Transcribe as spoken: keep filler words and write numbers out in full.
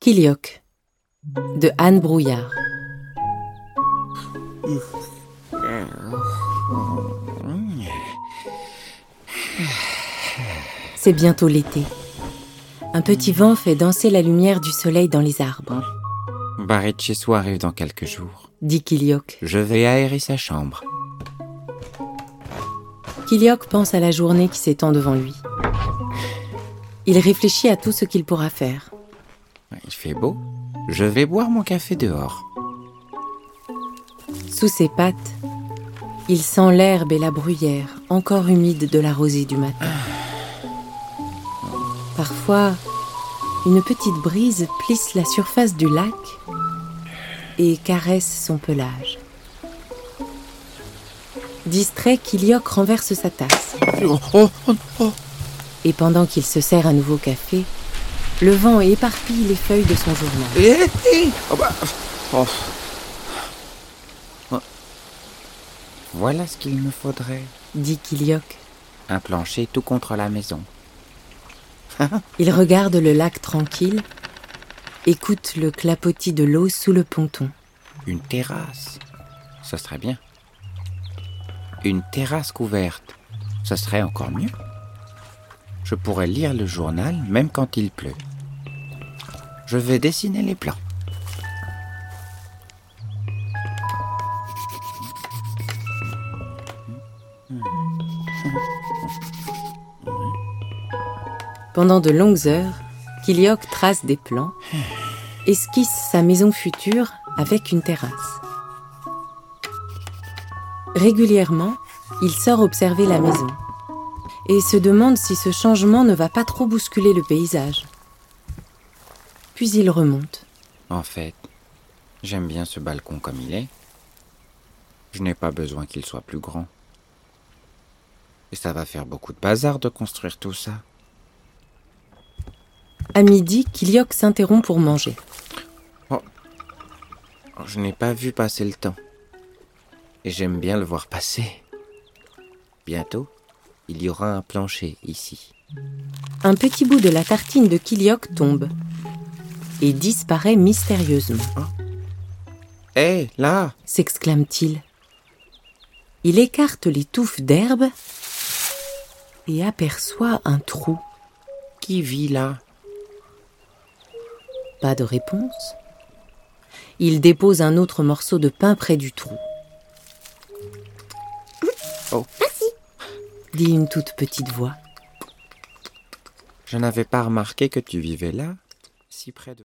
Kilioc de Anne Brouillard. C'est bientôt l'été. Un petit vent fait danser la lumière du soleil dans les arbres. Barichetso arrive dans quelques jours, dit Kilioc. Je vais aérer sa chambre. Kilioc pense à la journée qui s'étend devant lui. Il réfléchit à tout ce qu'il pourra faire. Il fait beau. Je vais boire mon café dehors. Sous ses pattes, il sent l'herbe et la bruyère, encore humides de la rosée du matin. Parfois, une petite brise plisse la surface du lac et caresse son pelage. Distrait, Kilioc renverse sa tasse. Oh, oh, oh, oh. Et pendant qu'il se sert un nouveau café, le vent éparpille les feuilles de son journal. Eh, eh, oh bah, oh. Oh. Voilà ce qu'il me faudrait, dit Kilioc. Un plancher tout contre la maison. Il regarde le lac tranquille, écoute le clapotis de l'eau sous le ponton. Une terrasse, ça serait bien. Une terrasse couverte, ça serait encore mieux. Je pourrais lire le journal même quand il pleut. Je vais dessiner les plans. Pendant de longues heures, Kilioc trace des plans, esquisse sa maison future avec une terrasse. Régulièrement, il sort observer la maison et se demande si ce changement ne va pas trop bousculer le paysage. Puis il remonte. En fait, j'aime bien ce balcon comme il est. Je n'ai pas besoin qu'il soit plus grand. Et ça va faire beaucoup de bazar de construire tout ça. À midi, Kilioc s'interrompt pour manger. Oh, je n'ai pas vu passer le temps. Et j'aime bien le voir passer. Bientôt, il y aura un plancher ici. Un petit bout de la tartine de Kilioc tombe et disparaît mystérieusement. Hé, hey, là !» s'exclame-t-il. Il écarte les touffes d'herbe et aperçoit un trou. Qui vit là ? Pas de réponse. Il dépose un autre morceau de pain près du trou. Oh. Merci, dit une toute petite voix. Je n'avais pas remarqué que tu vivais là, si près de...